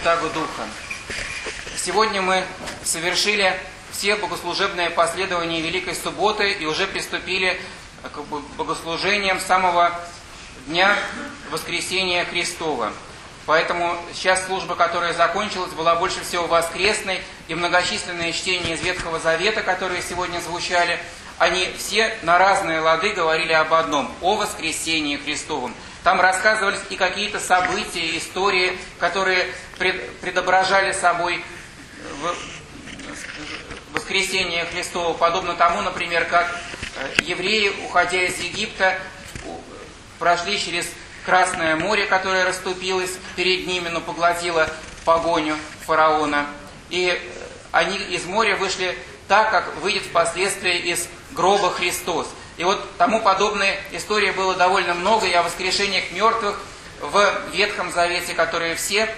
Святаго Духа. Сегодня мы совершили все богослужебные последования Великой Субботы и уже приступили к богослужениям самого дня Воскресения Христова. Поэтому сейчас служба, которая закончилась, была больше всего воскресной, и многочисленные чтения из Ветхого Завета, которые сегодня звучали, они все на разные лады говорили об одном – о воскресении Христовом. Там рассказывались и какие-то события, истории, которые предображали собой воскресение Христова, подобно тому, например, как евреи, уходя из Египта, прошли через Красное море, которое расступилось перед ними, но поглотило погоню фараона. И они из моря вышли так, как выйдет впоследствии из гроба Христос. И вот тому подобные истории было довольно много, и о воскрешениях мертвых в Ветхом Завете, которые все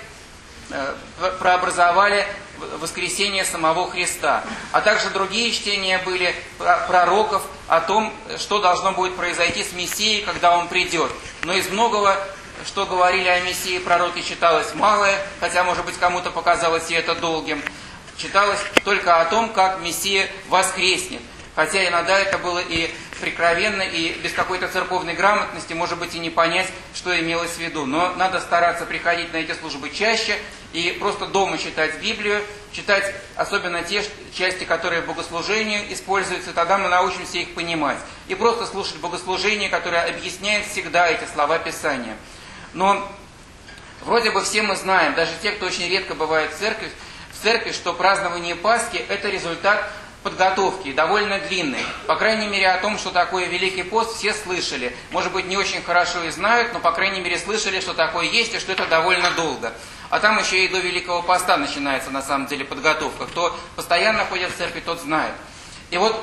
прообразовали воскресение самого Христа. А также другие чтения были пророков о том, что должно будет произойти с Мессией, когда Он придет. Но из многого, что говорили о Мессии, пророки, читалось малое, хотя, может быть, кому-то показалось и это долгим. Читалось только о том, как Мессия воскреснет. Хотя иногда это было и прикровенно, и без какой-то церковной грамотности, может быть, и не понять, что имелось в виду. Но надо стараться приходить на эти службы чаще и просто дома читать Библию, читать особенно те части, которые в богослужении используются, тогда мы научимся их понимать. И просто слушать богослужение, которое объясняет всегда эти слова Писания. Но вроде бы все мы знаем, даже те, кто очень редко бывает в церкви, что празднование Пасхи – это результат подготовки, довольно длинной. По крайней мере, о том, что такое Великий пост, все слышали. Может быть, не очень хорошо и знают, но, по крайней мере, слышали, что такое есть и что это довольно долго. А там еще и до Великого поста начинается, на самом деле, подготовка. Кто постоянно ходит в церковь, тот знает. И вот,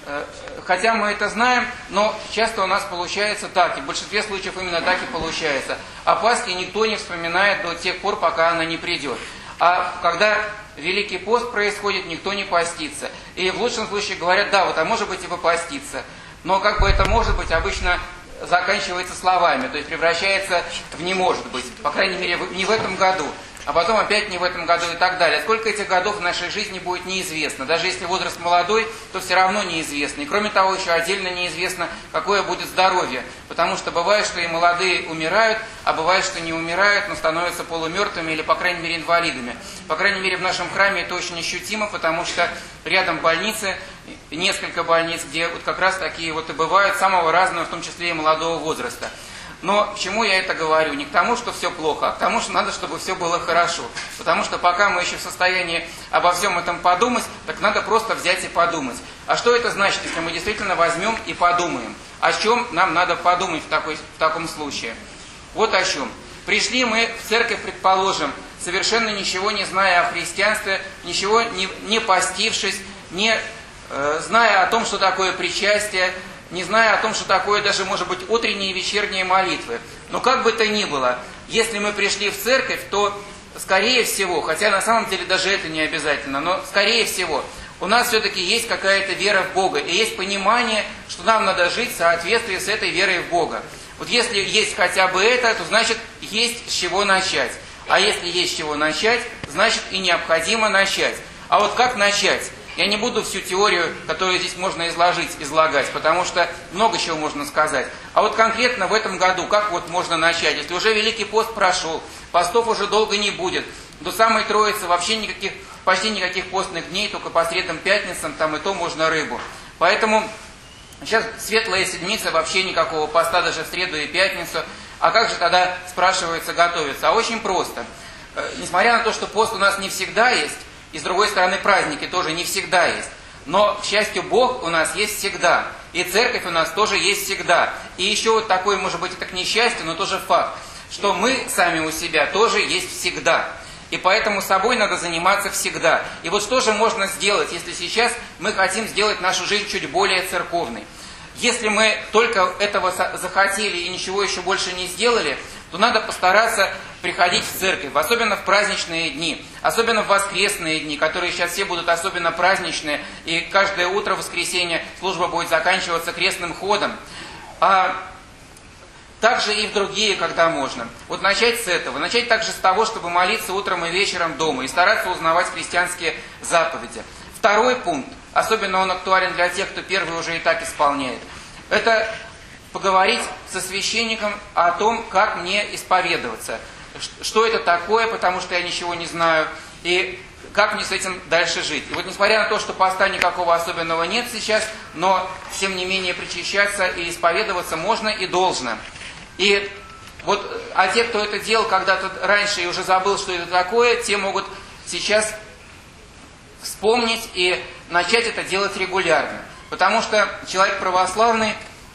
хотя мы это знаем, но часто у нас получается так, и в большинстве случаев именно так и получается. О Пасхе никто не вспоминает до тех пор, пока она не придет. А когда Великий пост происходит, никто не постится. И в лучшем случае говорят, да, вот, а может быть и попаститься. Но как бы это может быть, обычно заканчивается словами, то есть превращается в не может быть. По крайней мере, не в этом году. А потом опять не в этом году и так далее. Сколько этих годов в нашей жизни будет неизвестно. Даже если возраст молодой, то все равно неизвестно. И кроме того, еще отдельно неизвестно, какое будет здоровье. Потому что бывает, что и молодые умирают, а бывает, что не умирают, но становятся полумертвыми или, по крайней мере, инвалидами. По крайней мере, в нашем храме это очень ощутимо, потому что рядом больницы, несколько больниц, где вот как раз такие вот и бывают, самого разного, в том числе и молодого возраста. Но к чему я это говорю? Не к тому, что все плохо, а к тому, что надо, чтобы все было хорошо. Потому что пока мы еще в состоянии обо всем этом подумать, так надо просто взять и подумать. А что это значит, если мы действительно возьмем и подумаем? О чем нам надо подумать в таком случае? Вот о чем. Пришли мы в церковь, предположим, совершенно ничего не зная о христианстве, ничего не постившись, не зная о том, что такое причастие, не зная о том, что такое даже, может быть, утренние и вечерние молитвы. Но как бы то ни было, если мы пришли в церковь, то, скорее всего, хотя на самом деле даже это не обязательно, но, скорее всего, у нас все-таки есть какая-то вера в Бога, и есть понимание, что нам надо жить в соответствии с этой верой в Бога. Вот если есть хотя бы это, то значит, есть с чего начать. А если есть с чего начать, значит и необходимо начать. А вот как начать? Я не буду всю теорию, которую здесь можно излагать, потому что много чего можно сказать. А вот конкретно в этом году, как вот можно начать? Если уже Великий пост прошел, постов уже долго не будет, до самой Троицы вообще почти никаких постных дней, только по средам, пятницам, там и то можно рыбу. Поэтому сейчас Светлая Седмица, вообще никакого поста даже в среду и пятницу. А как же тогда, спрашивается, готовиться? А очень просто. Несмотря на то, что пост у нас не всегда есть, и с другой стороны, праздники тоже не всегда есть. Но, к счастью, Бог у нас есть всегда. И церковь у нас тоже есть всегда. И еще вот такой, может быть, это к несчастью, но тоже факт, что мы сами у себя тоже есть всегда. И поэтому собой надо заниматься всегда. И вот что же можно сделать, если сейчас мы хотим сделать нашу жизнь чуть более церковной? Если мы только этого захотели и ничего еще больше не сделали, то надо постараться приходить в церковь, особенно в праздничные дни, особенно в воскресные дни, которые сейчас все будут особенно праздничные, и каждое утро воскресенья служба будет заканчиваться крестным ходом. также и в другие, когда можно. Вот начать с этого. Начать также с того, чтобы молиться утром и вечером дома и стараться узнавать христианские заповеди. Второй пункт, особенно он актуален для тех, кто первый уже и так исполняет, это поговорить со священником о том, как мне исповедоваться. Что это такое, потому что я ничего не знаю, и как мне с этим дальше жить. И вот несмотря на то, что поста никакого особенного нет сейчас, но тем не менее причащаться и исповедоваться можно и должно. И вот, а те, кто это делал когда-то раньше и уже забыл, что это такое, те могут сейчас вспомнить и начать это делать регулярно. Потому что человек православный,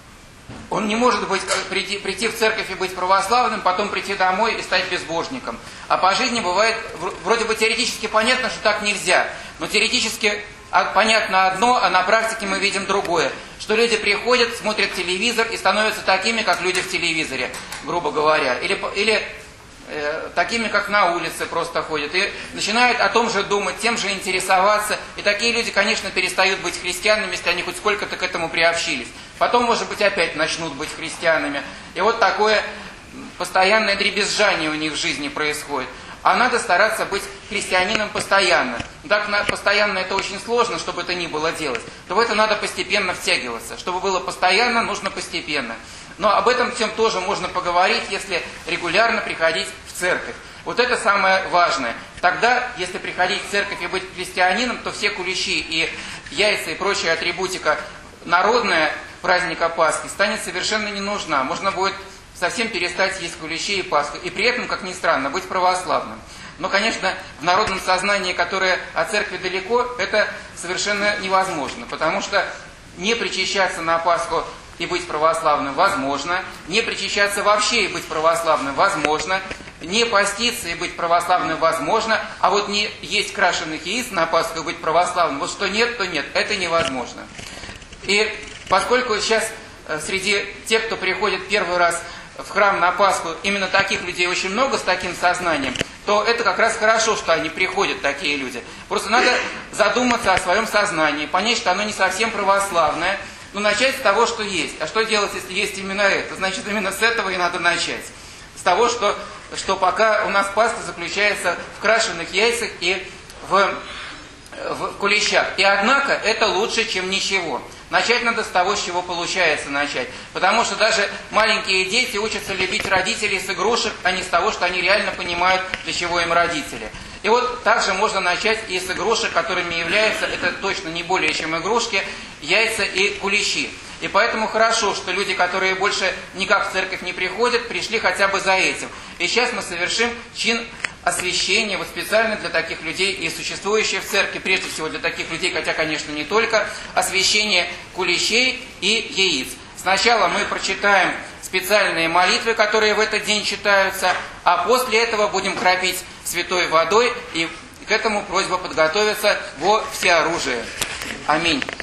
он не может прийти в церковь и быть православным, потом прийти домой и стать безбожником. А по жизни бывает, вроде бы теоретически понятно, что так нельзя, но теоретически понятно одно, а на практике мы видим другое. Что люди приходят, смотрят телевизор и становятся такими, как люди в телевизоре, грубо говоря. Или такими, как на улице просто ходят. И начинают о том же думать, тем же интересоваться. И такие люди, конечно, перестают быть христианами, если они хоть сколько-то к этому приобщились. Потом, может быть, опять начнут быть христианами. И вот такое постоянное дребезжание у них в жизни происходит. А надо стараться быть христианином постоянно. Так постоянно это очень сложно, чтобы это ни было делать. То в это надо постепенно втягиваться. Чтобы было постоянно, нужно постепенно. Но об этом всем тоже можно поговорить, если регулярно приходить в церковь. Вот это самое важное. Тогда, если приходить в церковь и быть христианином, то все куличи и яйца и прочая атрибутика народная праздника Пасхи станет совершенно не нужна. Можно будет совсем перестать есть куличи и Пасху. И при этом, как ни странно, быть православным. Но, конечно, в народном сознании, которое от церкви далеко, это совершенно невозможно. Потому что не причащаться на Пасху и быть православным возможно, не причащаться вообще и быть православным возможно, не поститься и быть православным возможно, а вот не есть крашеных яиц на Пасху и быть православным, вот что нет, то нет, это невозможно. И поскольку сейчас среди тех, кто приходит первый раз в храм на Пасху, именно таких людей очень много с таким сознанием, то это как раз хорошо, что они приходят, такие люди. Просто надо задуматься о своем сознании, понять, что оно не совсем православное, но начать с того, что есть. А что делать, если есть именно это? Значит, именно с этого и надо начать. С того, что пока у нас Пасха заключается в крашеных яйцах и в куличах. И однако это лучше, чем ничего. Начать надо с того, с чего получается начать. Потому что даже маленькие дети учатся любить родителей с игрушек, а не с того, что они реально понимают, для чего им родители. И вот также можно начать и с игрушек, которыми являются, это точно не более чем игрушки, яйца и куличи. И поэтому хорошо, что люди, которые больше никак в церковь не приходят, пришли хотя бы за этим. И сейчас мы совершим чин освящения, вот специально для таких людей и существующее в церкви, прежде всего для таких людей, хотя, конечно, не только, освящение куличей и яиц. Сначала мы прочитаем специальные молитвы, которые в этот день читаются, а после этого будем кропить святой водой, и к этому просьба подготовиться во всеоружие. Аминь.